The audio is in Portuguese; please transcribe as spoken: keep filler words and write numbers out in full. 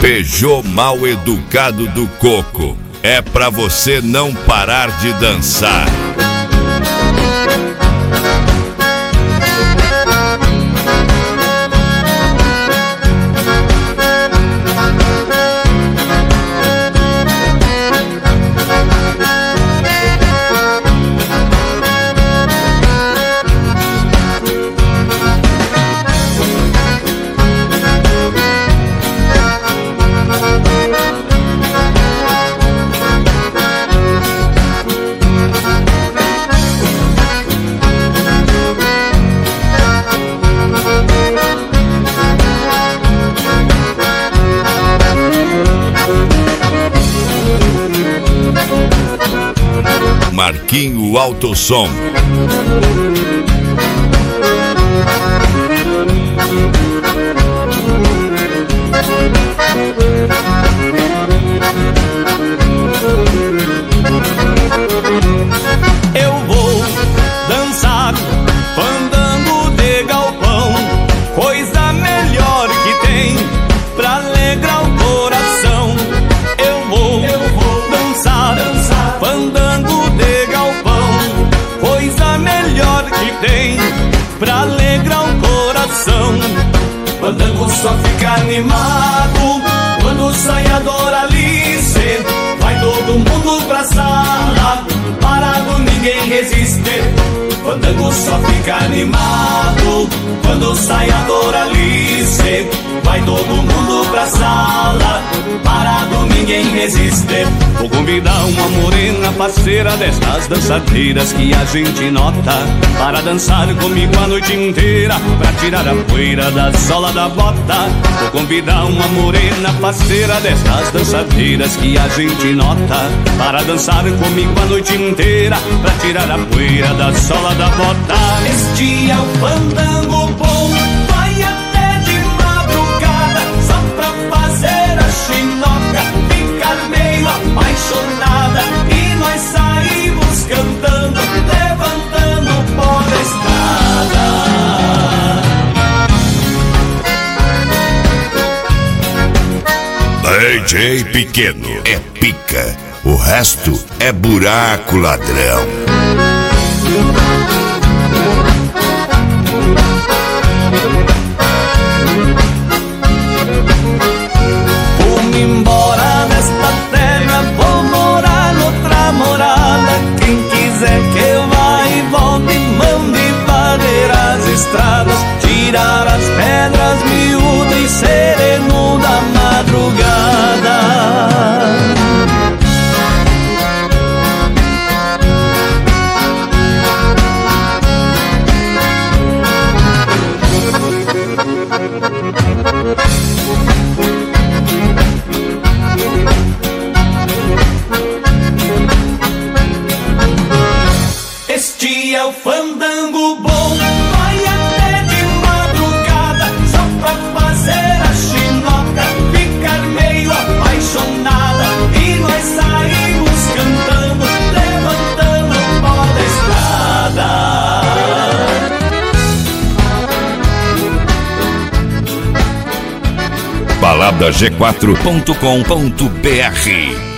Peugeot Mal Educado do Coco. É pra você não parar de dançar. Marquinho Autosom. Eu vou dançar fandango de galpão, coisa melhor que tem pra alegrar o coração. Eu vou, eu vou dançar, dançar fandango de galpão, coisa melhor que tem pra alegrar o coração. Fandango só fica animado quando sai a Doralice. Vai todo mundo pra sala, parado ninguém resiste. Fandango só fica animado quando sai a Doralice. Vai todo mundo pra sala, parado ninguém resiste. Vou convidar uma morena parceira destas dançadeiras que a gente nota, para dançar comigo a noite inteira, pra tirar a poeira da sola da bota. Vou convidar uma morena parceira destas dançadeiras que a gente nota, para dançar comigo a noite inteira, pra tirar a poeira da sola da bota. Este é o fandango bom, vai até de madrugada, só pra fazer a chinoca ficar meio apaixonada. E nós saímos cantando, levantando o pó da estrada. D J Pequeno é pica, o resto é buraco, ladrão. Vou-me embora desta terra, vou morar noutra morada. Quem quiser que vá e volte, mande varrer as estradas, tirar as pedras miúdas e sereno da madrugada. Este é o fandango bom, vai até de madrugada, só pra fazer a chinoca ficar meio apaixonada. E nós saímos cantando, levantando o pó da estrada. balada g quatro ponto com ponto br